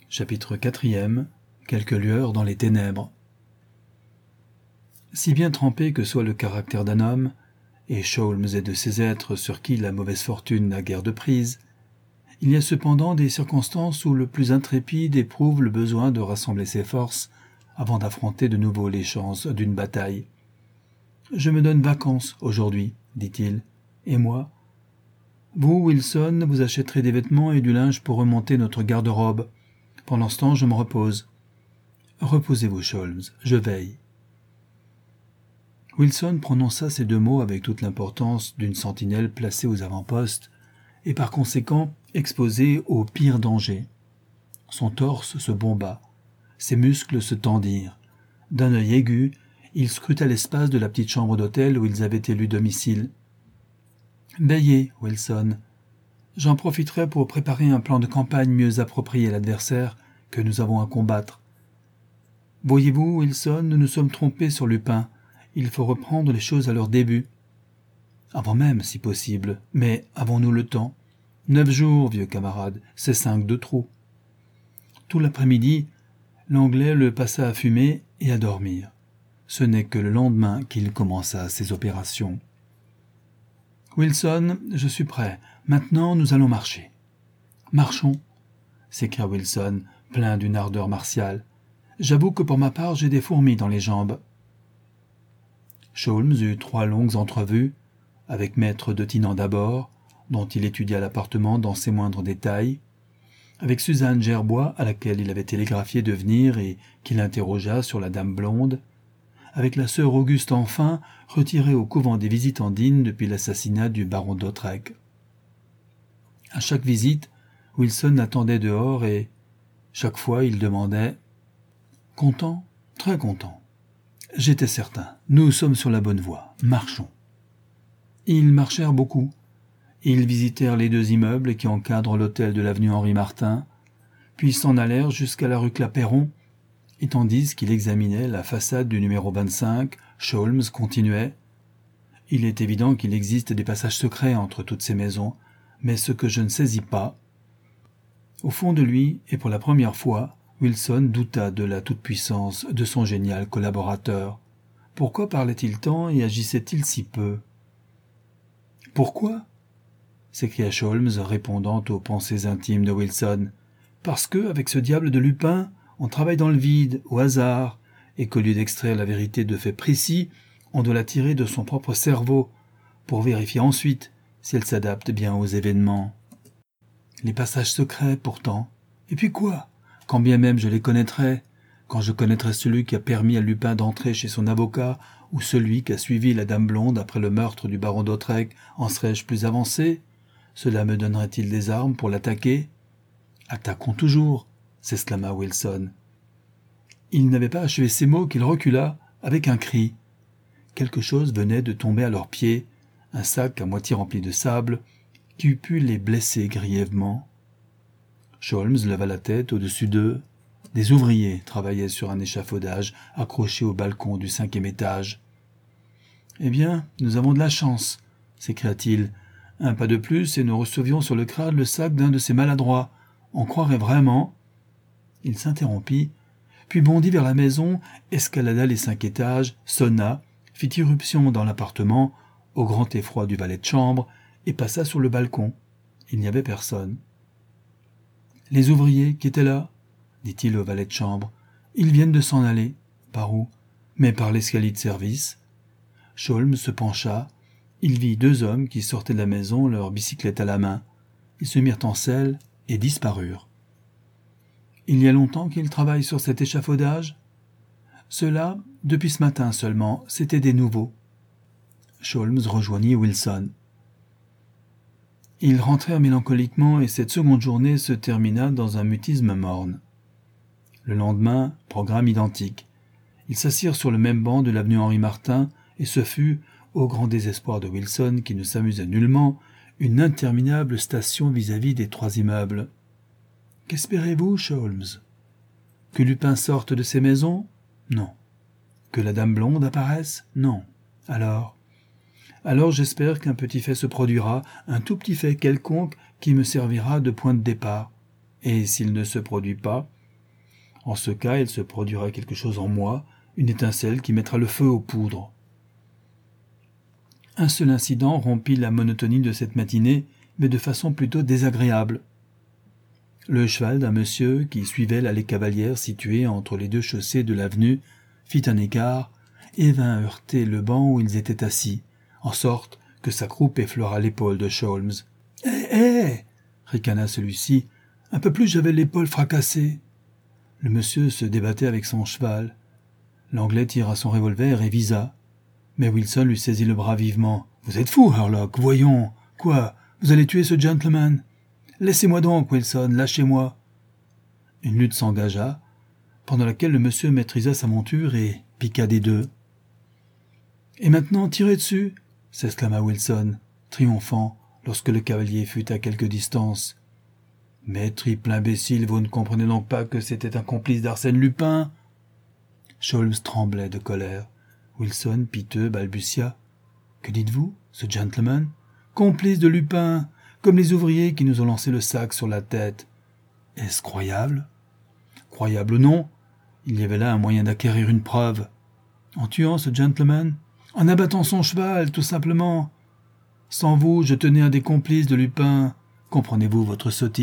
Chapitre 4. Quelques lueurs dans les ténèbres. Si bien trempé que soit le caractère d'un homme, et Sholmes est de ces êtres sur qui la mauvaise fortune n'a guère de prise, il y a cependant des circonstances où le plus intrépide éprouve le besoin de rassembler ses forces avant d'affronter de nouveau les chances d'une bataille. « Je me donne vacances aujourd'hui, dit-il, et moi ? Vous, Wilson, vous achèterez des vêtements et du linge pour remonter notre garde-robe. Pendant ce temps, je me repose. Reposez-vous, Sholmes, je veille. » Wilson prononça ces deux mots avec toute l'importance d'une sentinelle placée aux avant-postes et par conséquent exposée au pire danger. Son torse se bomba, ses muscles se tendirent. D'un œil aigu, il scruta l'espace de la petite chambre d'hôtel où ils avaient élu domicile. « Veillez, Wilson. J'en profiterai pour préparer un plan de campagne mieux approprié à l'adversaire que nous avons à combattre. Voyez-vous, Wilson, nous nous sommes trompés sur Lupin. Il faut reprendre les choses à leur début. Avant même, si possible. Mais avons-nous le temps ? 9 jours, vieux camarade, c'est 5 de trop. » Tout l'après-midi, l'Anglais le passa à fumer et à dormir. Ce n'est que le lendemain qu'il commença ses opérations. « Wilson, je suis prêt. Maintenant, nous allons marcher. »« Marchons » s'écria Wilson, plein d'une ardeur martiale. « J'avoue que pour ma part, j'ai des fourmis dans les jambes. » Sholmes eut 3 longues entrevues, avec maître de Tinan d'abord, dont il étudia l'appartement dans ses moindres détails, avec Suzanne Gerbois, à laquelle il avait télégraphié de venir et qu'il interrogea sur la dame blonde, avec la sœur Auguste enfin, retirée au couvent des Visitandines depuis l'assassinat du baron d'Hautrec. À chaque visite, Wilson l'attendait dehors et, chaque fois, il demandait « Content ? Très content. J'étais certain. Nous sommes sur la bonne voie. Marchons. » Ils marchèrent beaucoup. Ils visitèrent les 2 immeubles qui encadrent l'hôtel de l'avenue Henri-Martin, puis s'en allèrent jusqu'à la rue Clapeyron, et tandis qu'il examinait la façade du numéro 25, Sholmes continuait. « Il est évident qu'il existe des passages secrets entre toutes ces maisons, mais ce que je ne saisis pas. » Au fond de lui, et pour la première fois, Wilson douta de la toute-puissance de son génial collaborateur. Pourquoi parlait-il tant et agissait-il si peu ? « Pourquoi ?» s'écria Sholmes, répondant aux pensées intimes de Wilson. « Parce que, avec ce diable de Lupin, on travaille dans le vide, au hasard, et qu'au lieu d'extraire la vérité de faits précis, on doit la tirer de son propre cerveau, pour vérifier ensuite si elle s'adapte bien aux événements. Les passages secrets, pourtant. Et puis quoi ? Quand bien même je les connaîtrais, quand je connaîtrais celui qui a permis à Lupin d'entrer chez son avocat, ou celui qui a suivi la dame blonde après le meurtre du baron d'Hautrec, en serais-je plus avancé ? Cela me donnerait-il des armes pour l'attaquer ? Attaquons toujours, s'exclama Wilson. Il n'avait pas achevé ces mots qu'il recula avec un cri. Quelque chose venait de tomber à leurs pieds, un sac à moitié rempli de sable, qui eût pu les blesser grièvement. Sholmes leva la tête au-dessus d'eux. Des ouvriers travaillaient sur un échafaudage accroché au balcon du 5e étage. « Eh bien, nous avons de la chance, » s'écria-t-il. « Un pas de plus et nous recevions sur le crâne le sac d'un de ces maladroits. On croirait vraiment... » Il s'interrompit, puis bondit vers la maison, escalada les 5 étages, sonna, fit irruption dans l'appartement, au grand effroi du valet de chambre, et passa sur le balcon. Il n'y avait personne. « Les ouvriers qui étaient là ?» dit-il au valet de chambre. « Ils viennent de s'en aller. » « Par où ? » ?»« Mais par l'escalier de service. » Sholmes se pencha. Il vit 2 hommes qui sortaient de la maison, leur bicyclette à la main. Ils se mirent en selle et disparurent. « Il y a longtemps qu'ils travaillent sur cet échafaudage ? » ?»« Cela, depuis ce matin seulement, c'était des nouveaux. » Sholmes rejoignit Wilson. Ils rentrèrent mélancoliquement et cette seconde journée se termina dans un mutisme morne. Le lendemain, programme identique. Ils s'assirent sur le même banc de l'avenue Henri-Martin et ce fut, au grand désespoir de Wilson qui ne s'amusait nullement, une interminable station vis-à-vis des 3 immeubles. « Qu'espérez-vous, Sholmes ? Que Lupin sorte de ces maisons ? Non. Que la dame blonde apparaisse ? Non. Alors j'espère qu'un petit fait se produira, un tout petit fait quelconque qui me servira de point de départ. Et s'il ne se produit pas, En ce cas, il se produira quelque chose en moi, une étincelle qui mettra le feu aux poudres. Un seul incident rompit la monotonie de cette matinée, mais de façon plutôt désagréable. Le cheval d'un monsieur qui suivait l'allée Cavalière située entre les deux chaussées de l'avenue fit un écart et vint heurter le banc où ils étaient assis, en sorte que sa croupe effleura l'épaule de Sholmes. « Hé !» ricana celui-ci. « Un peu plus j'avais l'épaule fracassée. » Le monsieur se débattait avec son cheval. L'Anglais tira son revolver et visa. Mais Wilson lui saisit le bras vivement. « Vous êtes fou, Herlock, voyons. Quoi, vous allez tuer ce gentleman ? Laissez-moi donc, Wilson, lâchez-moi. » Une lutte s'engagea, pendant laquelle le monsieur maîtrisa sa monture et piqua des deux. « Et maintenant, tirez dessus !» s'exclama Wilson, triomphant, lorsque le cavalier fut à quelque distance. « Mais, triple imbécile, vous ne comprenez donc pas que c'était un complice d'Arsène Lupin ?» Sholmes tremblait de colère. Wilson, piteux, balbutia. « Que dites-vous, ce gentleman ? Complice de Lupin, comme les ouvriers qui nous ont lancé le sac sur la tête. Est-ce croyable ? Croyable ou non, il y avait là un moyen d'acquérir une preuve. En tuant ce gentleman, en abattant son cheval, tout simplement. Sans vous, je tenais un des complices de Lupin. Comprenez-vous votre sottise ?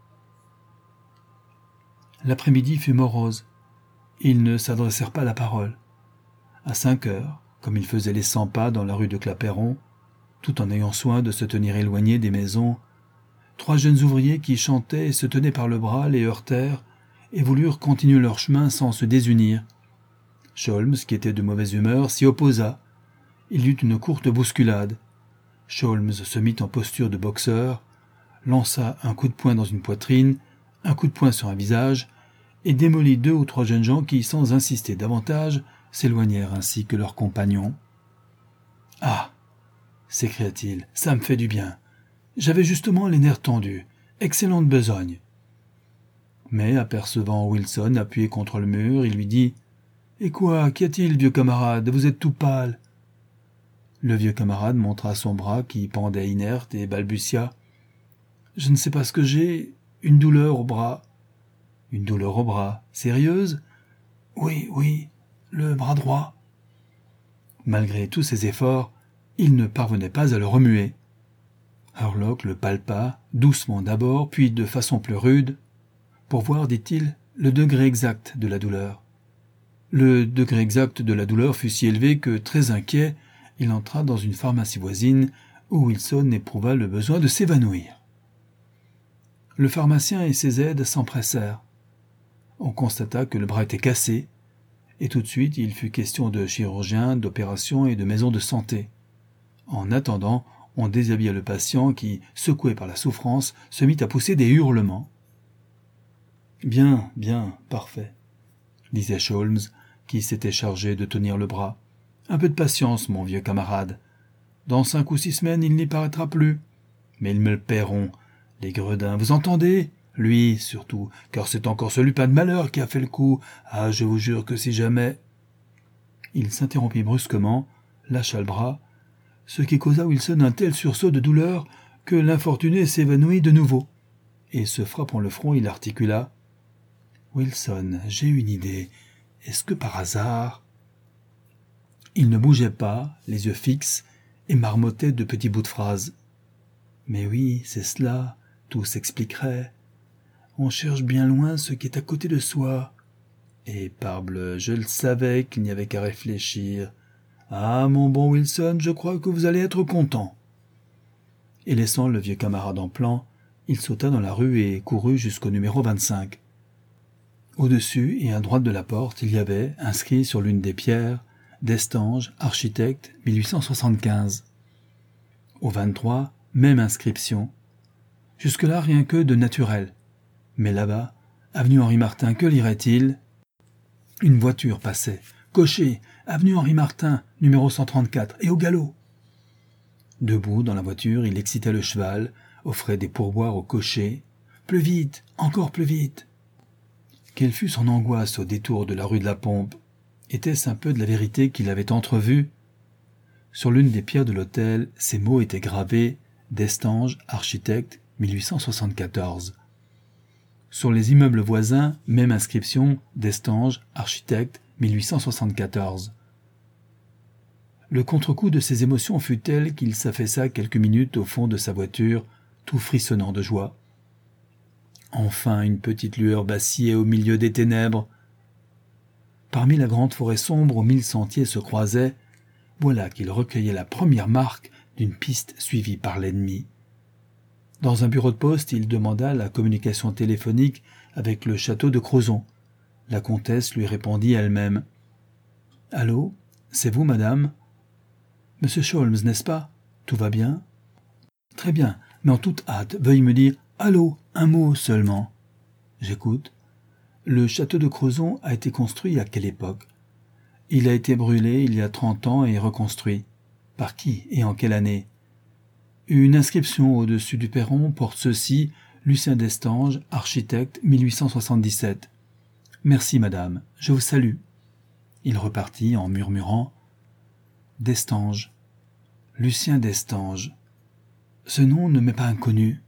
L'après-midi fut morose. Ils ne s'adressèrent pas la parole. À 5 heures, comme ils faisaient les 100 pas dans la rue de Clapeyron, tout en ayant soin de se tenir éloignés des maisons, 3 jeunes ouvriers qui chantaient et se tenaient par le bras les heurtèrent et voulurent continuer leur chemin sans se désunir. Sholmes, qui était de mauvaise humeur, s'y opposa. Il y eut une courte bousculade. Sholmes se mit en posture de boxeur, lança un coup de poing dans une poitrine, un coup de poing sur un visage, et démolit 2 ou 3 jeunes gens qui, sans insister davantage, s'éloignèrent ainsi que leurs compagnons. « Ah !» s'écria-t-il, « ça me fait du bien. J'avais justement les nerfs tendus. Excellente besogne. » Mais, apercevant Wilson appuyé contre le mur, il lui dit « Et quoi, qu'y a-t-il, vieux camarade ? Vous êtes tout pâle. » Le vieux camarade montra son bras qui pendait inerte et balbutia « Je ne sais pas ce que j'ai, une douleur au bras. » « Une douleur au bras, sérieuse ? » ?»« Oui, le bras droit. » Malgré tous ses efforts, il ne parvenait pas à le remuer. Herlock le palpa, doucement d'abord, puis de façon plus rude, pour voir, dit-il, le degré exact de la douleur. Le degré exact de la douleur fut si élevé que, très inquiet, il entra dans une pharmacie voisine où Wilson éprouva le besoin de s'évanouir. Le pharmacien et ses aides s'empressèrent. On constata que le bras était cassé, et tout de suite il fut question de chirurgien, d'opération et de maison de santé. En attendant, on déshabilla le patient qui, secoué par la souffrance, se mit à pousser des hurlements. « Bien, parfait, » disait Sholmes, qui s'était chargé de tenir le bras. « Un peu de patience, mon vieux camarade. Dans 5 ou 6 semaines, il n'y paraîtra plus. Mais ils me le paieront, les gredins, vous entendez ? Lui, surtout, car c'est encore ce Lupin de malheur qui a fait le coup. Ah, je vous jure que si jamais... » Il s'interrompit brusquement, lâcha le bras, ce qui causa à Wilson un tel sursaut de douleur que l'infortuné s'évanouit de nouveau. Et se frappant le front, il articula « Wilson, j'ai une idée. Est-ce que par hasard... » Il ne bougeait pas, les yeux fixes, et marmottait de petits bouts de phrases. « Mais oui, c'est cela, tout s'expliquerait. On cherche bien loin ce qui est à côté de soi. Et parbleu, je le savais qu'il n'y avait qu'à réfléchir. Ah, mon bon Wilson, je crois que vous allez être content. » Et laissant le vieux camarade en plan, il sauta dans la rue et courut jusqu'au numéro 25. Au-dessus et à droite de la porte, il y avait, inscrit sur l'une des pierres, « Destange, architecte, 1875 ». Au 23, même inscription. Jusque-là, rien que de naturel. Mais là-bas, avenue Henri-Martin, que lirait-il ? Une voiture passait. Cocher, avenue Henri-Martin, numéro 134, et au galop. Debout dans la voiture, il excitait le cheval, offrait des pourboires au cocher. Plus vite, encore plus vite. Quelle fut son angoisse au détour de la rue de la Pompe ? Était-ce un peu de la vérité qu'il avait entrevue ? Sur l'une des pierres de l'hôtel, ces mots étaient gravés « Destange, architecte, 1874 ». Sur les immeubles voisins, même inscription, Destange, architecte, 1874. Le contre-coup de ses émotions fut tel qu'il s'affaissa quelques minutes au fond de sa voiture, tout frissonnant de joie. Enfin une petite lueur vacillait au milieu des ténèbres. Parmi la grande forêt sombre où 1000 sentiers se croisaient, voilà qu'il recueillait la première marque d'une piste suivie par l'ennemi. Dans un bureau de poste, il demanda la communication téléphonique avec le château de Crozon. La comtesse lui répondit elle-même. « Allô, c'est vous, madame ? Monsieur Sholmes, n'est-ce pas ? Tout va bien ? Très bien, mais en toute hâte, veuillez me dire « Allô », un mot seulement. J'écoute. Le château de Crozon a été construit à quelle époque ? Il a été brûlé il y a 30 ans et reconstruit. Par qui et en quelle année ? Une inscription au-dessus du perron porte ceci, Lucien Destange, architecte, 1877. Merci, madame, je vous salue. Il repartit en murmurant Destange. Lucien Destange. Ce nom ne m'est pas inconnu.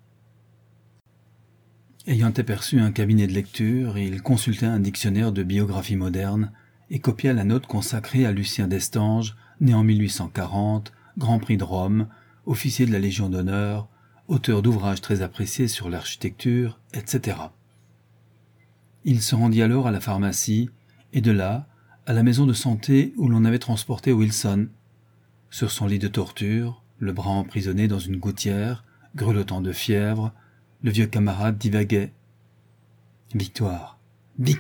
Ayant aperçu un cabinet de lecture, il consulta un dictionnaire de biographie moderne et copia la note consacrée à Lucien Destange, né en 1840, Grand Prix de Rome, officier de la Légion d'honneur, auteur d'ouvrages très appréciés sur l'architecture, etc. Il se rendit alors à la pharmacie, et de là, à la maison de santé où l'on avait transporté Wilson. Sur son lit de torture, le bras emprisonné dans une gouttière, grelottant de fièvre, le vieux camarade divaguait. « Victoire, victoire !»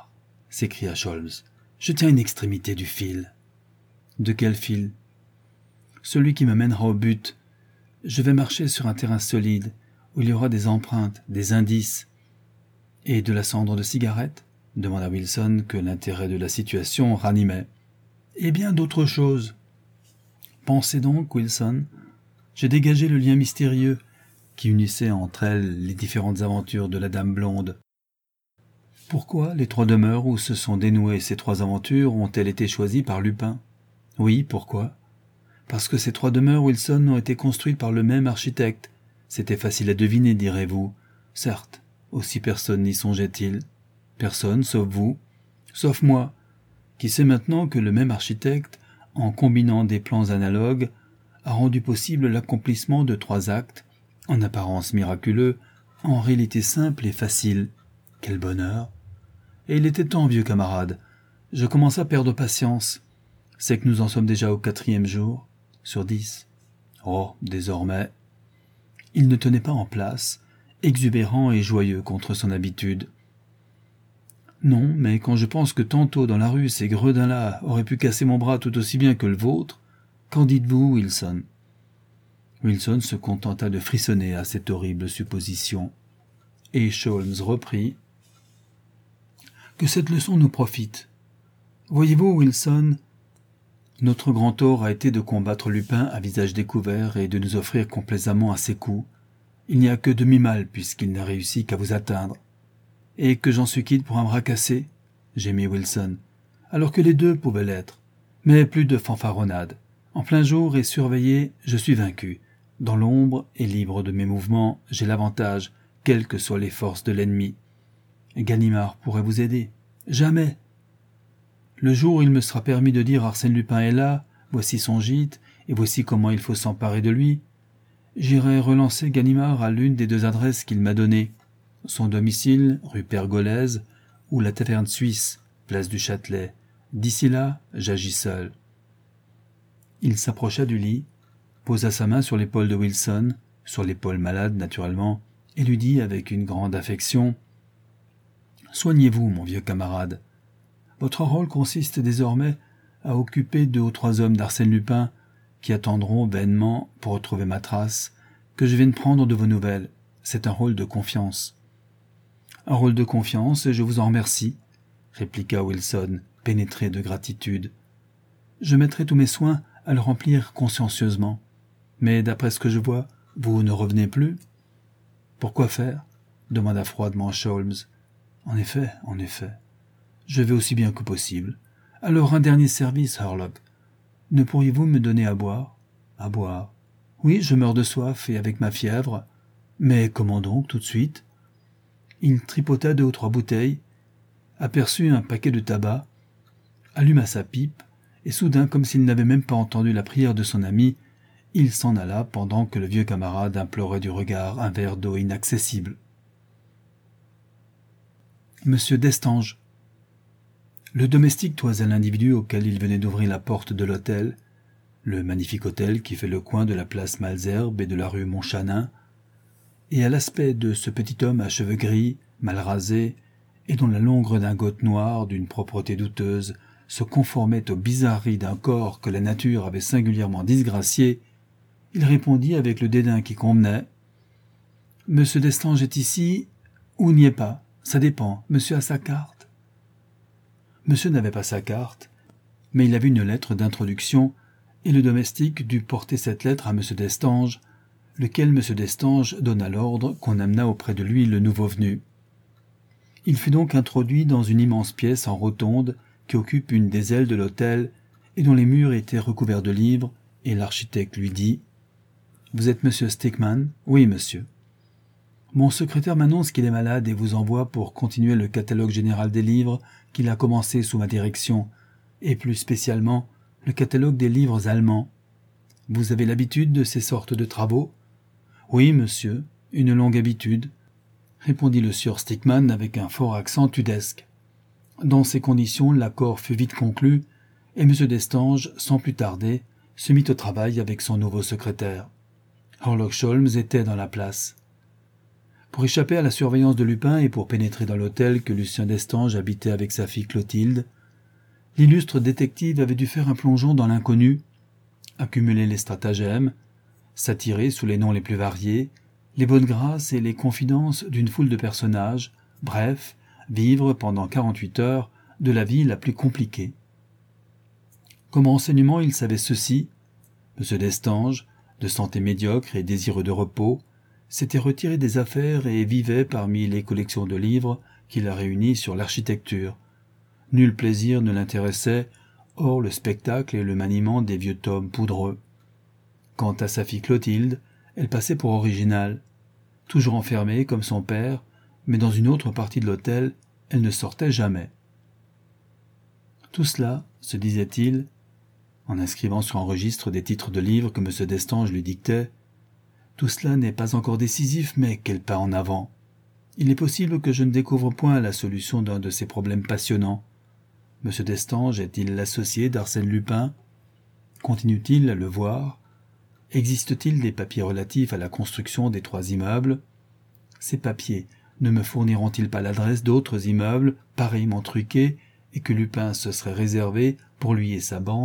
s'écria Sholmes. « Je tiens une extrémité du fil. »« De quel fil ?»« Celui qui me mènera au but. Je vais marcher sur un terrain solide, où il y aura des empreintes, des indices. »« Et de la cendre de cigarette ?» demanda Wilson, que l'intérêt de la situation ranimait. « Et bien d'autres choses. » Pensez donc, Wilson, j'ai dégagé le lien mystérieux qui unissait entre elles les différentes aventures de la dame blonde. Pourquoi les 3 demeures où se sont dénouées ces 3 aventures ont-elles été choisies par Lupin ? Oui, pourquoi ? Parce que ces 3 demeures, Wilson, ont été construites par le même architecte. C'était facile à deviner, direz-vous. Certes, aussi personne n'y songeait-il. Personne, sauf vous, sauf moi, qui sait maintenant que le même architecte, en combinant des plans analogues, a rendu possible l'accomplissement de 3 actes, en apparence miraculeux, en réalité simple et facile. Quel bonheur! Et il était temps, vieux camarade. Je commence à perdre patience. C'est que nous en sommes déjà au 4e jour, sur 10. Oh, désormais. Il ne tenait pas en place, exubérant et joyeux contre son habitude. Non, mais quand je pense que tantôt dans la rue ces gredins-là auraient pu casser mon bras tout aussi bien que le vôtre, qu'en dites-vous, Wilson ? Wilson se contenta de frissonner à cette horrible supposition. Et Sholmes reprit. Que cette leçon nous profite. Voyez-vous, Wilson, notre grand tort a été de combattre Lupin à visage découvert et de nous offrir complaisamment à ses coups. Il n'y a que demi-mal puisqu'il n'a réussi qu'à vous atteindre. Et que j'en suis quitte pour un bras cassé, gémit Wilson, alors que les 2 pouvaient l'être. Mais plus de fanfaronnade. En plein jour et surveillé, je suis vaincu. Dans l'ombre et libre de mes mouvements, j'ai l'avantage, quelles que soient les forces de l'ennemi. Ganimard pourrait vous aider. Jamais. Le jour où il me sera permis de dire Arsène Lupin est là, voici son gîte, et voici comment il faut s'emparer de lui, j'irai relancer Ganimard à l'une des 2 adresses qu'il m'a données. Son domicile, rue Pergolèse, ou la taverne suisse, place du Châtelet. D'ici là, j'agis seul. Il s'approcha du lit, posa sa main sur l'épaule de Wilson, sur l'épaule malade naturellement, et lui dit avec une grande affection « Soignez-vous, mon vieux camarade. Votre rôle consiste désormais à occuper 2 ou 3 hommes d'Arsène Lupin qui attendront vainement, pour retrouver ma trace, que je vienne prendre de vos nouvelles. C'est un rôle de confiance. » « Un rôle de confiance, et je vous en remercie, » répliqua Wilson, pénétré de gratitude. « Je mettrai tous mes soins à le remplir consciencieusement. Mais d'après ce que je vois, vous ne revenez plus. »« Pourquoi faire ?» demanda froidement Sholmes. « En effet, je vais aussi bien que possible. Alors un dernier service, Hurlock. Ne pourriez-vous me donner à boire ? » ?»« À boire. Oui, je meurs de soif et avec ma fièvre. Mais comment donc, tout de suite ? Il tripota 2 ou 3 bouteilles, aperçut un paquet de tabac, alluma sa pipe, et soudain, comme s'il n'avait même pas entendu la prière de son ami, il s'en alla pendant que le vieux camarade implorait du regard un verre d'eau inaccessible. Monsieur Destange. Le domestique toisa l'individu auquel il venait d'ouvrir la porte de l'hôtel, le magnifique hôtel qui fait le coin de la place Malesherbes et de la rue Montchanin, et à l'aspect de ce petit homme à cheveux gris, mal rasé, et dont la longue redingote noire, d'une propreté douteuse, se conformait aux bizarreries d'un corps que la nature avait singulièrement disgracié, il répondit avec le dédain qui convenait. « Monsieur Destange est ici, ou n'y est pas, ça dépend, monsieur a sa carte. » Monsieur n'avait pas sa carte, mais il avait une lettre d'introduction, et le domestique dut porter cette lettre à monsieur Destange, lequel monsieur Destange donna l'ordre qu'on amenât auprès de lui le nouveau venu. Il fut donc introduit dans une immense pièce en rotonde qui occupe une des ailes de l'hôtel et dont les murs étaient recouverts de livres, et l'architecte lui dit « Vous êtes monsieur Stickman ? » ?»« Oui, monsieur. »« Mon secrétaire m'annonce qu'il est malade et vous envoie pour continuer le catalogue général des livres qu'il a commencé sous ma direction, et plus spécialement le catalogue des livres allemands. Vous avez l'habitude de ces sortes de travaux ? » ?»« Oui, monsieur, une longue habitude, » répondit le sieur Stickman avec un fort accent tudesque. Dans ces conditions, l'accord fut vite conclu, et M. Destange, sans plus tarder, se mit au travail avec son nouveau secrétaire. Sherlock Holmes était dans la place. Pour échapper à la surveillance de Lupin et pour pénétrer dans l'hôtel que Lucien Destange habitait avec sa fille Clotilde, l'illustre détective avait dû faire un plongeon dans l'inconnu, accumuler les stratagèmes, s'attirer sous les noms les plus variés, les bonnes grâces et les confidences d'une foule de personnages, bref, vivre pendant 48 heures de la vie la plus compliquée. Comme renseignement, il savait ceci. M. Destange, de santé médiocre et désireux de repos, s'était retiré des affaires et vivait parmi les collections de livres qu'il a réunies sur l'architecture. Nul plaisir ne l'intéressait, hors le spectacle et le maniement des vieux tomes poudreux. Quant à sa fille Clotilde, elle passait pour originale. Toujours enfermée comme son père, mais dans une autre partie de l'hôtel, elle ne sortait jamais. Tout cela, se disait-il, en inscrivant sur un registre des titres de livres que M. Destange lui dictait, tout cela n'est pas encore décisif, mais quel pas en avant. Il est possible que je ne découvre point la solution d'un de ces problèmes passionnants. M. Destange est-il l'associé d'Arsène Lupin ? Continue-t-il à le voir ? Existe-t-il des papiers relatifs à la construction des 3 immeubles ? Ces papiers ne me fourniront-ils pas l'adresse d'autres immeubles pareillement truqués et que Lupin se serait réservé pour lui et sa bande ?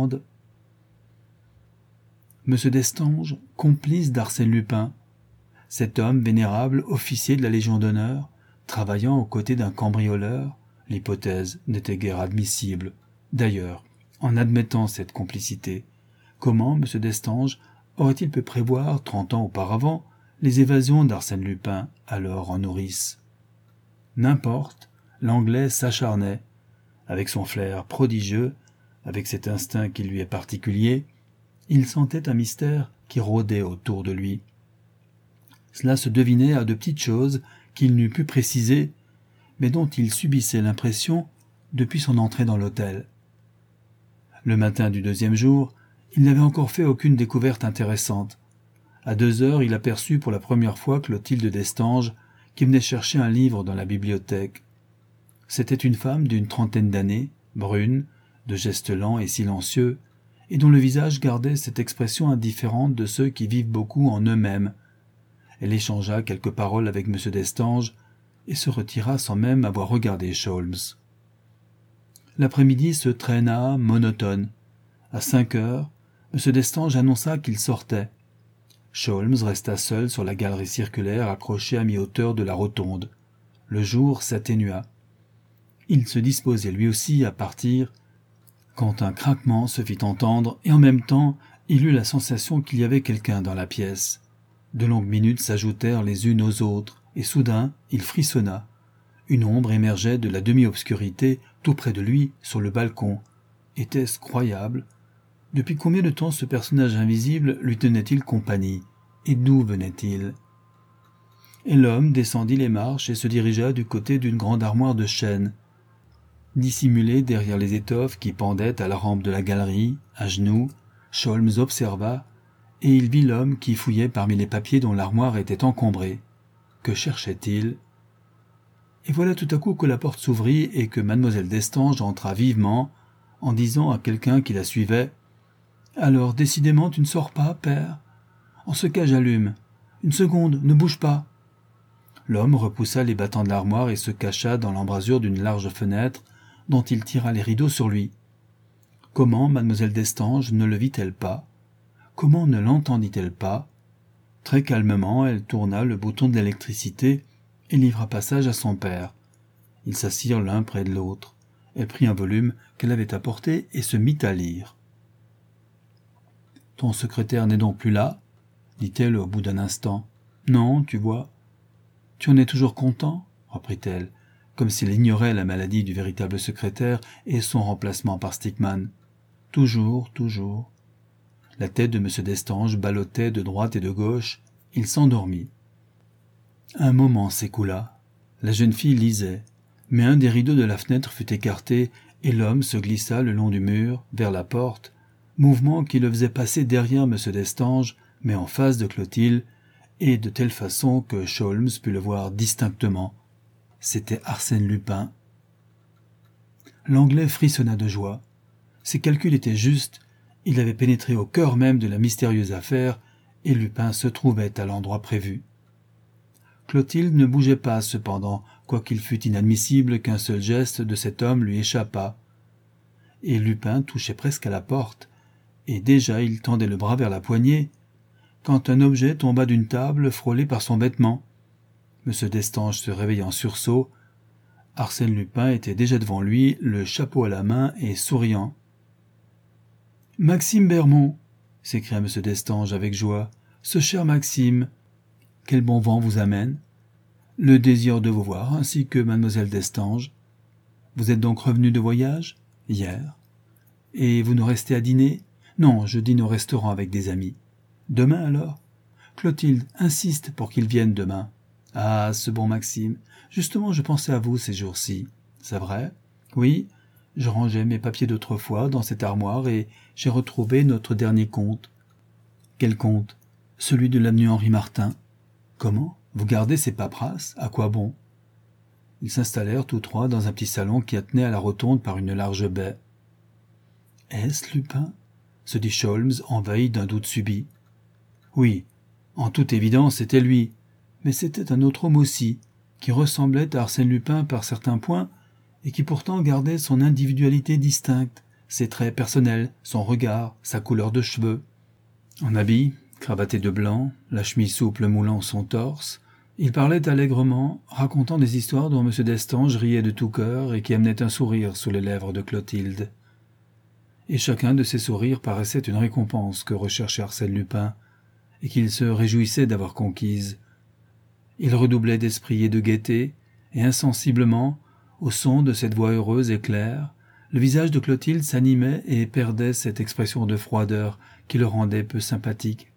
M. Destange, complice d'Arsène Lupin, cet homme vénérable, officier de la Légion d'honneur, travaillant aux côtés d'un cambrioleur, l'hypothèse n'était guère admissible. D'ailleurs, en admettant cette complicité, comment M. Destange aurait-il pu prévoir, 30 ans auparavant, les évasions d'Arsène Lupin, alors en nourrice ? N'importe, l'Anglais s'acharnait, avec son flair prodigieux, avec cet instinct qui lui est particulier, il sentait un mystère qui rôdait autour de lui. Cela se devinait à de petites choses qu'il n'eût pu préciser, mais dont il subissait l'impression depuis son entrée dans l'hôtel. Le matin du 2e jour, il n'avait encore fait aucune découverte intéressante. À 2 heures, il aperçut pour la première fois Clotilde Destange, qui venait chercher un livre dans la bibliothèque. C'était une femme d'une 30aine d'années, brune, de gestes lents et silencieux, et dont le visage gardait cette expression indifférente de ceux qui vivent beaucoup en eux-mêmes. Elle échangea quelques paroles avec M. Destange et se retira sans même avoir regardé Holmes. L'après-midi se traîna monotone. À 5 heures, M. Destange annonça qu'il sortait. Holmes resta seul sur la galerie circulaire accrochée à mi-hauteur de la rotonde. Le jour s'atténua. Il se disposait lui aussi à partir, quand un craquement se fit entendre, et en même temps, il eut la sensation qu'il y avait quelqu'un dans la pièce. De longues minutes s'ajoutèrent les unes aux autres, et soudain, il frissonna. Une ombre émergeait de la demi-obscurité, tout près de lui, sur le balcon. Était-ce croyable ? Depuis combien de temps ce personnage invisible lui tenait-il compagnie ? Et d'où venait-il ? et l'homme descendit les marches et se dirigea du côté d'une grande armoire de chêne. Dissimulé derrière les étoffes qui pendaient à la rampe de la galerie, à genoux, Sholmes observa, et il vit l'homme qui fouillait parmi les papiers dont l'armoire était encombrée. Que cherchait-il? Et voilà tout à coup que la porte s'ouvrit et que mademoiselle Destange entra vivement, en disant à quelqu'un qui la suivait « Alors, décidément, tu ne sors pas, père? En ce cas, j'allume. Une seconde, ne bouge pas. » L'homme repoussa les battants de l'armoire et se cacha dans l'embrasure d'une large fenêtre dont il tira les rideaux sur lui. Comment mademoiselle Destange ne le vit-elle pas? Comment ne l'entendit-elle pas? Très calmement, elle tourna le bouton de l'électricité et livra passage à son père. Ils s'assirent l'un près de l'autre. Elle prit un volume qu'elle avait apporté et se mit à lire. « Ton secrétaire n'est donc plus là ?» dit-elle au bout d'un instant. « Non, tu vois. »« Tu en es toujours content ?» reprit-elle, comme s'il ignorait la maladie du véritable secrétaire et son remplacement par Stickmann. « Toujours, toujours. » La tête de M. Destange ballottait de droite et de gauche. Il s'endormit. Un moment s'écoula. La jeune fille lisait, mais un des rideaux de la fenêtre fut écarté et l'homme se glissa le long du mur, vers la porte, mouvement qui le faisait passer derrière M. Destange, mais en face de Clotilde, et de telle façon que Sholmes put le voir distinctement. C'était Arsène Lupin. L'Anglais frissonna de joie. Ses calculs étaient justes, il avait pénétré au cœur même de la mystérieuse affaire, et Lupin se trouvait à l'endroit prévu. Clotilde ne bougeait pas, cependant, quoiqu'il fût inadmissible qu'un seul geste de cet homme lui échappât. Et Lupin touchait presque à la porte, et déjà il tendait le bras vers la poignée, quand un objet tomba d'une table frôlé par son vêtement. M. Destange se réveilla en sursaut. Arsène Lupin était déjà devant lui, le chapeau à la main et souriant. « Maxime Bermond !» s'écria M. Destange avec joie. « Ce cher Maxime, quel bon vent vous amène? Le désir de vous voir, ainsi que mademoiselle Destange. Vous êtes donc revenu de voyage? Hier. Et vous nous restez à dîner? Non, je dîne au restaurant avec des amis. Demain alors? Clotilde insiste pour qu'il vienne demain. Ah, ce bon Maxime, justement je pensais à vous ces jours-ci. C'est vrai? Oui, je rangeais mes papiers d'autrefois dans cette armoire et j'ai retrouvé notre dernier compte. Quel compte? Celui de l'avenue Henri Martin. Comment? Vous gardez ces paperasses? À quoi bon? Ils s'installèrent tous trois dans un petit salon qui attenait à la rotonde par une large baie. Est-ce Lupin? Se dit Sholmes, envahi d'un doute subit. Oui, en toute évidence c'était lui, mais c'était un autre homme aussi, qui ressemblait à Arsène Lupin par certains points, et qui pourtant gardait son individualité distincte, ses traits personnels, son regard, sa couleur de cheveux. En habit, cravaté de blanc, la chemise souple moulant son torse, il parlait allègrement, racontant des histoires dont M. Destange riait de tout cœur et qui amenaient un sourire sous les lèvres de Clotilde. Et chacun de ces sourires paraissait une récompense que recherchait Arsène Lupin, et qu'il se réjouissait d'avoir conquise. Il redoublait d'esprit et de gaieté, et insensiblement, au son de cette voix heureuse et claire, le visage de Clotilde s'animait et perdait cette expression de froideur qui le rendait peu sympathique.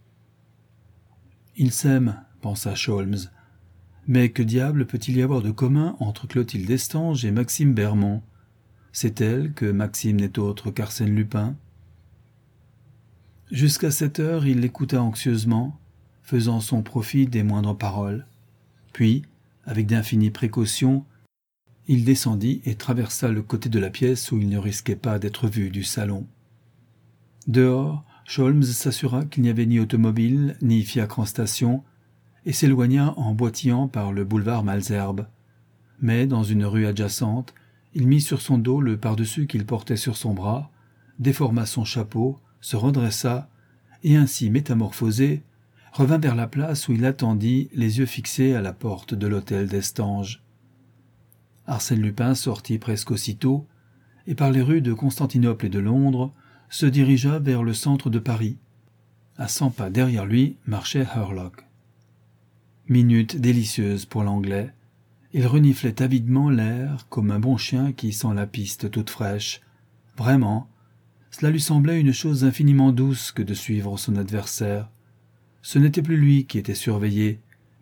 « Ils s'aiment, » pensa Sholmes. « Mais que diable peut-il y avoir de commun entre Clotilde Destange et Maxime Bermond? Sait-elle que Maxime n'est autre qu'Arsène Lupin ?» Jusqu'à 7 heures, il l'écouta anxieusement, faisant son profit des moindres paroles. Puis, avec d'infinies précautions, il descendit et traversa le côté de la pièce où il ne risquait pas d'être vu du salon. Dehors, Sholmes s'assura qu'il n'y avait ni automobile, ni fiacre en station, et s'éloigna en boitillant par le boulevard Malesherbes. Mais, dans une rue adjacente, il mit sur son dos le pardessus qu'il portait sur son bras, déforma son chapeau, se redressa, et ainsi métamorphosé, revint vers la place où il attendit, les yeux fixés à la porte de l'hôtel Destange. Arsène Lupin sortit presque aussitôt, et par les rues de Constantinople et de Londres, se dirigea vers le centre de Paris. À 100 pas derrière lui marchait Hurlock. Minute délicieuse pour l'Anglais. Il reniflait avidement l'air comme un bon chien qui sent la piste toute fraîche. Vraiment, cela lui semblait une chose infiniment douce que de suivre son adversaire. Ce n'était plus lui qui était surveillé,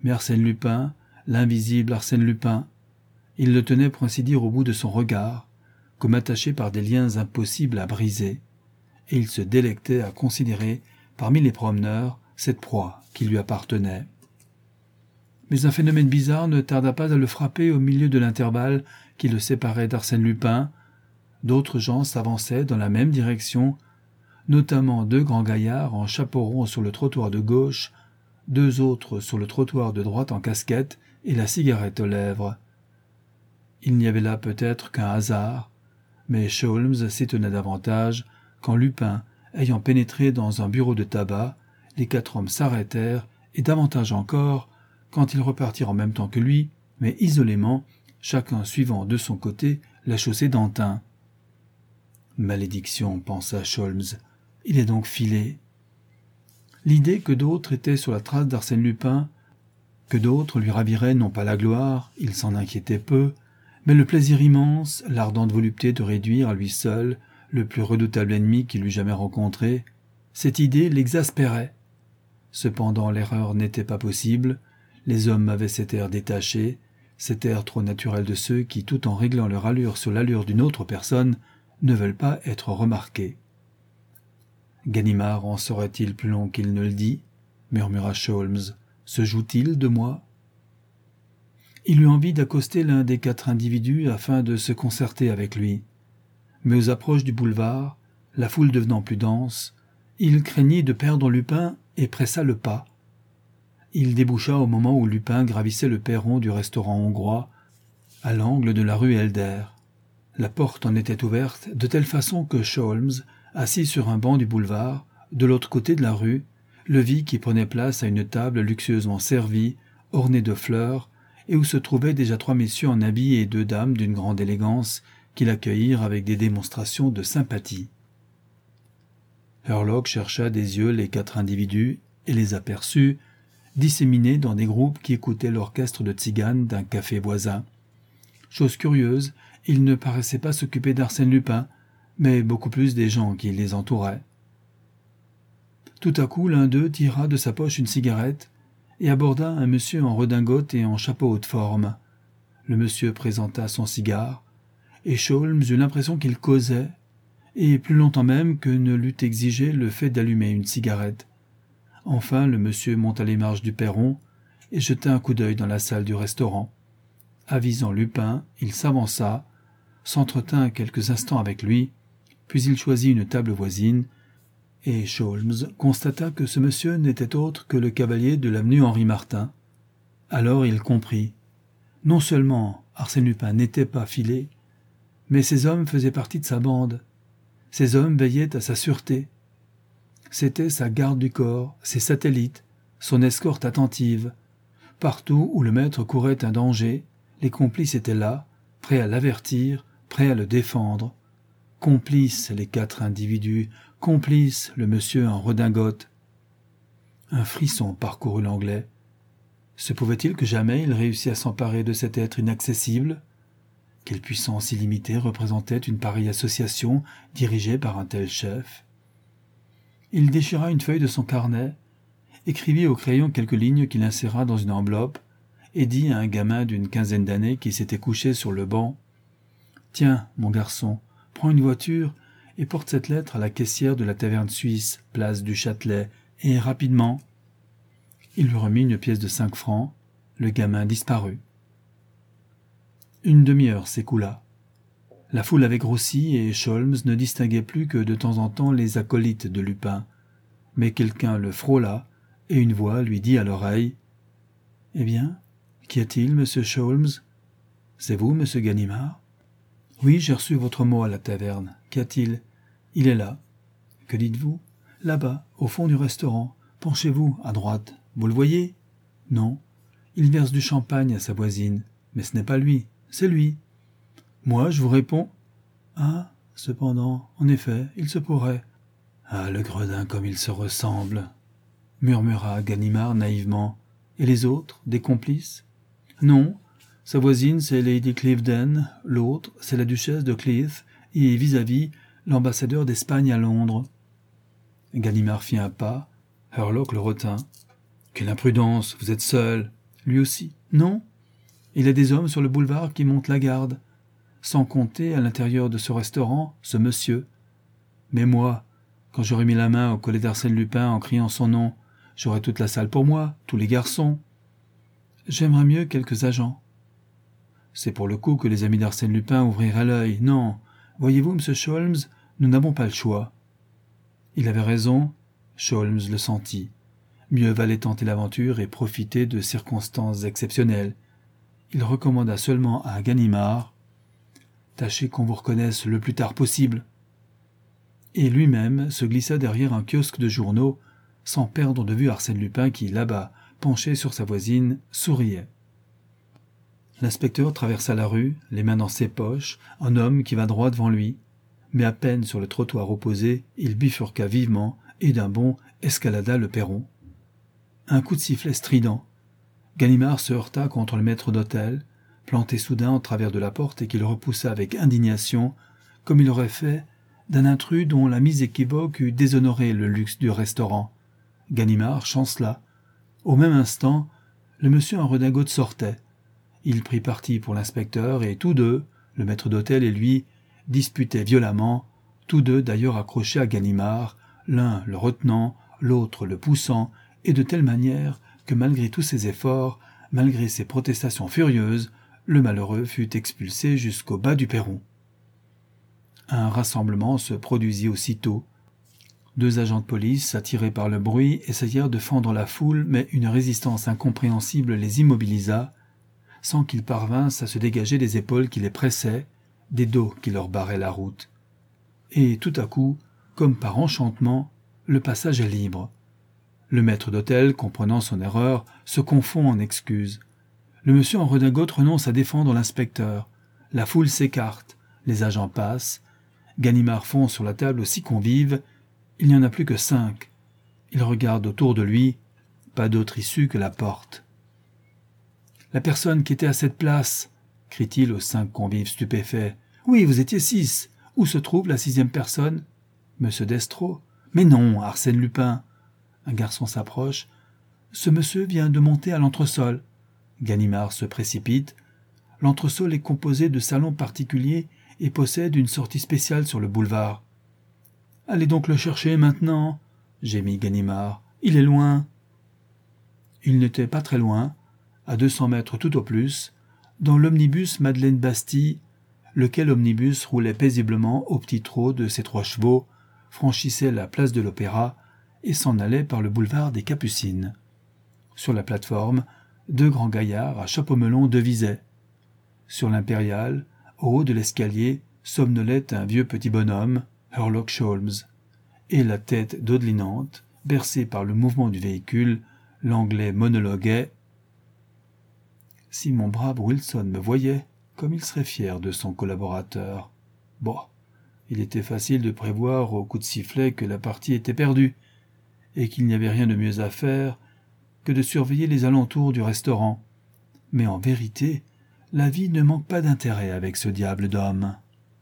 Mais Arsène Lupin, l'invisible Arsène Lupin, il le tenait pour ainsi dire au bout de son regard, comme attaché par des liens impossibles à briser, et il se délectait à considérer, parmi les promeneurs, cette proie qui lui appartenait. Mais un phénomène bizarre ne tarda pas à le frapper au milieu de l'intervalle qui le séparait d'Arsène Lupin. D'autres gens s'avançaient dans la même direction, notamment 2 grands gaillards en chapeau rond sur le trottoir de gauche, 2 autres sur le trottoir de droite en casquette et la cigarette aux lèvres. Il n'y avait là peut-être qu'un hasard, mais Sholmes s'étonna davantage quand Lupin, ayant pénétré dans un bureau de tabac, les 4 hommes s'arrêtèrent, et davantage encore quand ils repartirent en même temps que lui, mais isolément, chacun suivant de son côté la chaussée d'Antin. « Malédiction, pensa Sholmes, il est donc filé. » L'idée que d'autres étaient sur la trace d'Arsène Lupin, que d'autres lui raviraient non pas la gloire, il s'en inquiétait peu, mais le plaisir immense, l'ardente volupté de réduire à lui seul le plus redoutable ennemi qu'il eût jamais rencontré, cette idée l'exaspérait. Cependant l'erreur n'était pas possible, les hommes avaient cet air détaché, cet air trop naturel de ceux qui, tout en réglant leur allure sur l'allure d'une autre personne, ne veulent pas être remarqués. « Ganimard en serait-il plus long qu'il ne le dit ?» murmura Sholmes. « Se joue-t-il de moi ?» Il eut envie d'accoster l'un des 4 individus afin de se concerter avec lui. Mais aux approches du boulevard, la foule devenant plus dense, il craignit de perdre Lupin et pressa le pas. Il déboucha au moment où Lupin gravissait le perron du restaurant hongrois, à l'angle de la rue Helder. La porte en était ouverte de telle façon que Sholmes, assis sur un banc du boulevard, de l'autre côté de la rue, le vit qui prenait place à une table luxueusement servie, ornée de fleurs, et où se trouvaient déjà 3 messieurs en habit et 2 dames d'une grande élégance, qui l'accueillirent avec des démonstrations de sympathie. Herlock chercha des yeux les 4 individus et les aperçut, disséminés dans des groupes qui écoutaient l'orchestre de tziganes d'un café voisin. Chose curieuse, ils ne paraissaient pas s'occuper d'Arsène Lupin, mais beaucoup plus des gens qui les entouraient. Tout à coup, l'un d'eux tira de sa poche une cigarette et aborda un monsieur en redingote et en chapeau haute forme. Le monsieur présenta son cigare, et Sholmes eut l'impression qu'il causait, et plus longtemps même que ne l'eût exigé le fait d'allumer une cigarette. Enfin, le monsieur monta les marches du perron et jeta un coup d'œil dans la salle du restaurant. Avisant Lupin, il s'avança, s'entretint quelques instants avec lui, puis il choisit une table voisine, et Sholmes constata que ce monsieur n'était autre que le cavalier de l'avenue Henri Martin. Alors il comprit. Non seulement Arsène Lupin n'était pas filé, mais ces hommes faisaient partie de sa bande. Ces hommes veillaient à sa sûreté. C'était sa garde du corps, ses satellites, son escorte attentive. Partout où le maître courait un danger, les complices étaient là, prêts à l'avertir, prêts à le défendre. Complices, les 4 individus, complices, le monsieur en redingote. Un frisson parcourut l'Anglais. Se pouvait-il que jamais il réussît à s'emparer de cet être inaccessible ? Quelle puissance illimitée représentait une pareille association dirigée par un tel chef ? Il déchira une feuille de son carnet, écrivit au crayon quelques lignes qu'il inséra dans une enveloppe, et dit à un gamin d'une 15aine d'années qui s'était couché sur le banc : « Tiens, mon garçon, prends une voiture et porte cette lettre à la caissière de la taverne suisse, place du Châtelet, et rapidement. » Il lui remit une pièce de 5 francs. Le gamin disparut. Une demi-heure s'écoula. La foule avait grossi et Sholmes ne distinguait plus que de temps en temps les acolytes de Lupin. Mais quelqu'un le frôla et une voix lui dit à l'oreille : « Eh bien, qu'y a-t-il, monsieur Sholmes ? C'est vous, monsieur Ganimard ? Oui, j'ai reçu votre mot à la taverne. Qu'y a-t-il ? Il est là. Que dites-vous ? Là-bas, au fond du restaurant. Penchez-vous, à droite. Vous le voyez ? Non. Il verse du champagne à sa voisine. Mais ce n'est pas lui, c'est lui. Moi, je vous réponds. Ah, cependant, en effet, il se pourrait. Ah, le gredin comme il se ressemble, murmura Ganimard naïvement. Et les autres, des complices ? Non, sa voisine, c'est Lady Cliveden, l'autre, c'est la duchesse de Cleath, et vis-à-vis, l'ambassadeur d'Espagne à Londres. Ganimard fit un pas. Herlock le retint. « Quelle imprudence, vous êtes seul. Lui aussi. Non. Il y a des hommes sur le boulevard qui montent la garde. Sans compter, à l'intérieur de ce restaurant, ce monsieur. Mais moi, quand j'aurais mis la main au collet d'Arsène Lupin en criant son nom, j'aurais toute la salle pour moi, tous les garçons. J'aimerais mieux quelques agents. C'est pour le coup que les amis d'Arsène Lupin ouvriraient l'œil. Non, voyez-vous, monsieur Sholmes, nous n'avons pas le choix. Il avait raison, Sholmes le sentit. Mieux valait tenter l'aventure et profiter de circonstances exceptionnelles. Il recommanda seulement à Ganimard « Tâchez qu'on vous reconnaisse le plus tard possible » et lui-même se glissa derrière un kiosque de journaux sans perdre de vue Arsène Lupin qui, là-bas, penché sur sa voisine, souriait. L'inspecteur traversa la rue, les mains dans ses poches, un homme qui va droit devant lui, mais à peine sur le trottoir opposé, il bifurqua vivement et d'un bond escalada le perron. Un coup de sifflet strident. Ganimard se heurta contre le maître d'hôtel, planté soudain en travers de la porte et qu'il repoussa avec indignation, comme il aurait fait d'un intrus dont la mise équivoque eût déshonoré le luxe du restaurant. Ganimard chancela. Au même instant, le monsieur en redingote sortait. Il prit parti pour l'inspecteur et tous deux, le maître d'hôtel et lui, disputaient violemment, tous deux d'ailleurs accrochés à Ganimard, l'un le retenant, l'autre le poussant, et de telle manière que malgré tous ses efforts, malgré ses protestations furieuses, le malheureux fut expulsé jusqu'au bas du perron. Un rassemblement se produisit aussitôt. 2 agents de police, attirés par le bruit, essayèrent de fendre la foule, mais une résistance incompréhensible les immobilisa, sans qu'ils parvinssent à se dégager des épaules qui les pressaient, des dos qui leur barraient la route. Et tout à coup, comme par enchantement, le passage est libre. Le maître d'hôtel, comprenant son erreur, se confond en excuses. Le monsieur en redingote renonce à défendre l'inspecteur. La foule s'écarte, les agents passent. Ganimard fonce sur la table aux 6 convives. Il n'y en a plus que 5. Il regarde autour de lui, pas d'autre issue que la porte. « La personne qui était à cette place !» crie-t-il aux 5 convives stupéfaits. « Oui, vous étiez 6. Où se trouve la 6e personne ?»« Monsieur Destro. »« Mais non, Arsène Lupin !» Un garçon s'approche. « Ce monsieur vient de monter à l'entresol. » Ganimard se précipite. L'entresol est composé de salons particuliers et possède une sortie spéciale sur le boulevard. « Allez donc le chercher maintenant !» gémit Ganimard. « Il est loin !» Il n'était pas très loin, à 200 mètres tout au plus, dans l'omnibus Madeleine-Bastille, lequel omnibus roulait paisiblement au petit trot de ses 3 chevaux, franchissait la place de l'Opéra et s'en allait par le boulevard des Capucines. Sur la plateforme, 2 grands gaillards à chapeau melon devisaient. Sur l'impériale, au haut de l'escalier, somnolait un vieux petit bonhomme, Herlock Sholmes, et la tête dodelinante, bercée par le mouvement du véhicule, l'anglais monologuait « Si mon brave Wilson me voyait, comme il serait fier de son collaborateur. Bon, il était facile de prévoir au coup de sifflet que la partie était perdue, et qu'il n'y avait rien de mieux à faire que de surveiller les alentours du restaurant. Mais en vérité, la vie ne manque pas d'intérêt avec ce diable d'homme. »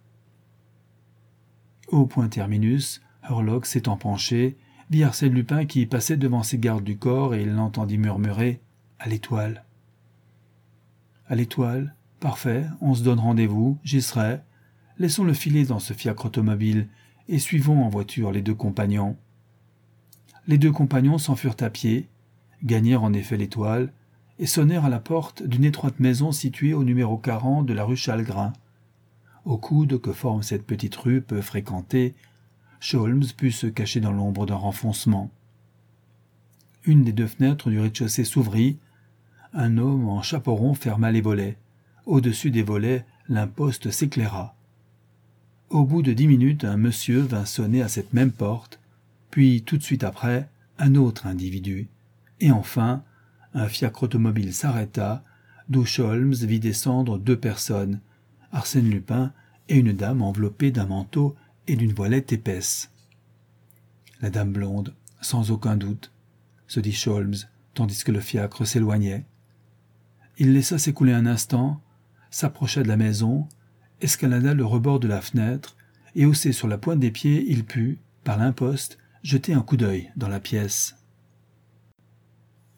Au point terminus, Herlock s'étant penché, vit Arsène Lupin qui passait devant ses gardes du corps et il l'entendit murmurer « À l'Étoile ». « À l'Étoile, parfait, on se donne rendez-vous, j'y serai. Laissons-le filer dans ce fiacre automobile et suivons en voiture les 2 compagnons. » Les 2 compagnons s'en furent à pied, gagnèrent en effet l'Étoile et sonnèrent à la porte d'une étroite maison située au numéro 40 de la rue Chalgrin. Au coude que forme cette petite rue peu fréquentée, Sholmes put se cacher dans l'ombre d'un renfoncement. Une des 2 fenêtres du rez-de-chaussée s'ouvrit. Un homme en chapeau rond ferma les volets. Au-dessus des volets, l'imposte s'éclaira. Au bout de 10 minutes, un monsieur vint sonner à cette même porte, puis tout de suite après, un autre individu. Et enfin, un fiacre automobile s'arrêta, d'où Sholmes vit descendre 2 personnes, Arsène Lupin et une dame enveloppée d'un manteau et d'une voilette épaisse. « La dame blonde, sans aucun doute, » se dit Sholmes, tandis que le fiacre s'éloignait. Il laissa s'écouler un instant, s'approcha de la maison, escalada le rebord de la fenêtre, et haussé sur la pointe des pieds, il put, par l'imposte, jeter un coup d'œil dans la pièce.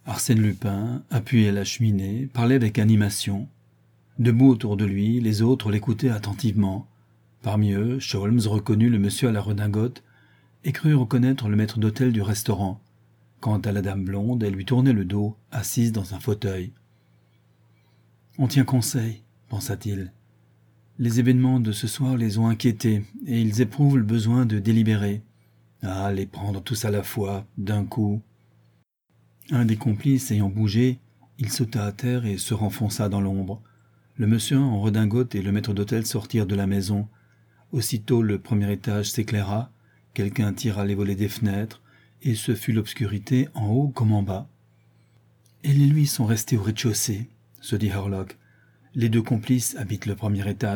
Arsène Lupin, appuyé à la cheminée, parlait avec animation. Debout autour de lui, les autres l'écoutaient attentivement. Parmi eux, Sholmes reconnut le monsieur à la redingote et crut reconnaître le maître d'hôtel du restaurant. Quant à la dame blonde, elle lui tournait le dos, assise dans un fauteuil. « On tient conseil, pensa-t-il. Les événements de ce soir les ont inquiétés, et ils éprouvent le besoin de délibérer. Ah, les prendre tous à la fois, d'un coup. » Un des complices ayant bougé, il sauta à terre et se renfonça dans l'ombre. Le monsieur en redingote et le maître d'hôtel sortirent de la maison. Aussitôt le premier étage s'éclaira, quelqu'un tira les volets des fenêtres, et ce fut l'obscurité en haut comme en bas. « Elle et lui sont restés au rez-de-chaussée, » se dit Herlock. « Les deux complices habitent le premier étage. »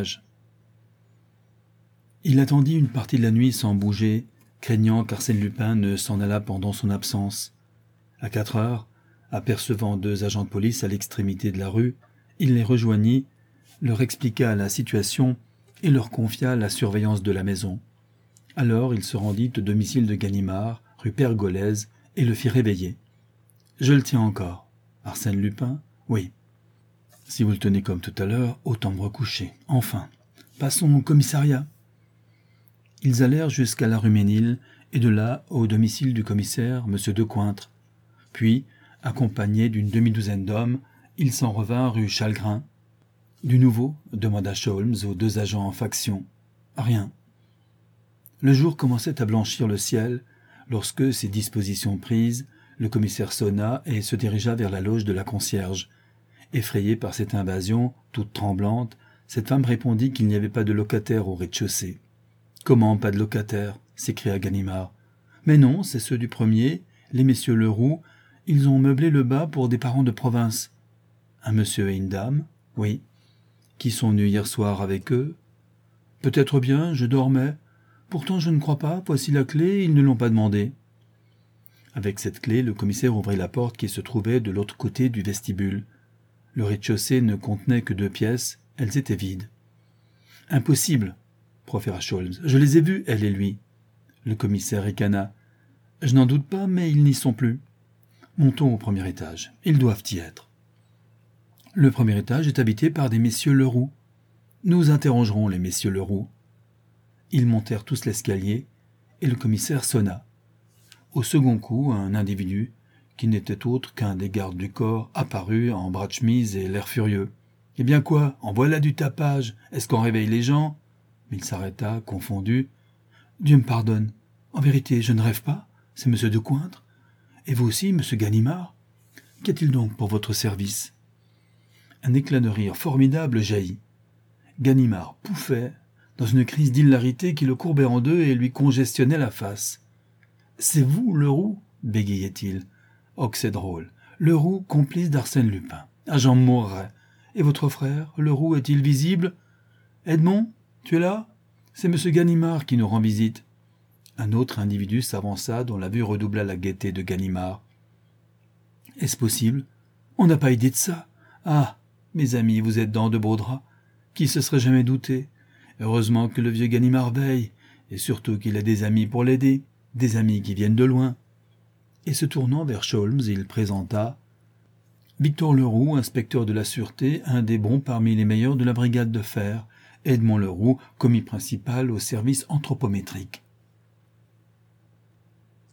Il attendit une partie de la nuit sans bouger, craignant qu'Arsène Lupin ne s'en allât pendant son absence. À 4 heures, apercevant 2 agents de police à l'extrémité de la rue, il les rejoignit, leur expliqua la situation et leur confia la surveillance de la maison. Alors il se rendit au domicile de Ganimard, rue Pergolèse, et le fit réveiller. « Je le tiens encore. Arsène Lupin ? Oui. Si vous le tenez comme tout à l'heure, autant me recoucher. Enfin, passons au commissariat. » Ils allèrent jusqu'à la rue Ménil, et de là au domicile du commissaire, M. Decointre. Puis, accompagnés d'une demi-douzaine d'hommes, ils s'en revinrent rue Chalgrin. « Du nouveau ?» demanda Sholmes aux 2 agents en faction. « Rien. » Le jour commençait à blanchir le ciel, lorsque, ces dispositions prises, le commissaire sonna et se dirigea vers la loge de la concierge. Effrayée par cette invasion, toute tremblante, cette femme répondit qu'il n'y avait pas de locataire au rez-de-chaussée. « Comment pas de locataire ?» s'écria Ganimard. « Mais non, c'est ceux du premier, les messieurs Leroux. Ils ont meublé le bas pour des parents de province. »« Un monsieur et une dame ? » ?»« Oui. »« Qui sont venus hier soir avec eux ? » ?»« Peut-être bien, je dormais. Pourtant je ne crois pas, voici la clé, ils ne l'ont pas demandé. » Avec cette clé, le commissaire ouvrit la porte qui se trouvait de l'autre côté du vestibule. Le rez-de-chaussée ne contenait que 2 pièces, elles étaient vides. « Impossible !» proféra Sholmes. « Je les ai vus, elle et lui. » Le commissaire ricana. « Je n'en doute pas, mais ils n'y sont plus. Montons au premier étage. Ils doivent y être. » Le premier étage est habité par des messieurs Leroux. Nous interrogerons les messieurs Leroux. Ils montèrent tous l'escalier, et le commissaire sonna. Au second coup, un individu, qui n'était autre qu'un des gardes du corps, apparut en bras de chemise et l'air furieux. « Eh bien quoi, en voilà du tapage. Est-ce qu'on réveille les gens ?» Mais il s'arrêta, confondu. « Dieu me pardonne. En vérité, je ne rêve pas. C'est M. Decointre. Et vous aussi, M. Ganimard. Qu'y a-t-il donc pour votre service ?» Un éclat de rire formidable jaillit. Ganimard pouffait, dans une crise d'hilarité qui le courbait en deux et lui congestionnait la face. « C'est vous, Leroux ?» bégayait-il. « Oh, que c'est drôle. Leroux, complice d'Arsène Lupin. Ah, j'en mourrais. Et votre frère, Leroux, est-il visible ? Edmond, tu es là ? C'est M. Ganimard qui nous rend visite. » Un autre individu s'avança dont la vue redoubla la gaieté de Ganimard. « Est-ce possible ? On n'a pas idée de ça. Ah, mes amis, vous êtes dans de beaux draps. Qui se serait jamais douté ? Heureusement que le vieux Ganimard veille, et surtout qu'il a des amis pour l'aider, des amis qui viennent de loin. » Et se tournant vers Sholmes, il présenta Victor Leroux, inspecteur de la sûreté, un des bons parmi les meilleurs de la brigade de fer, Edmond Leroux, commis principal au service anthropométrique.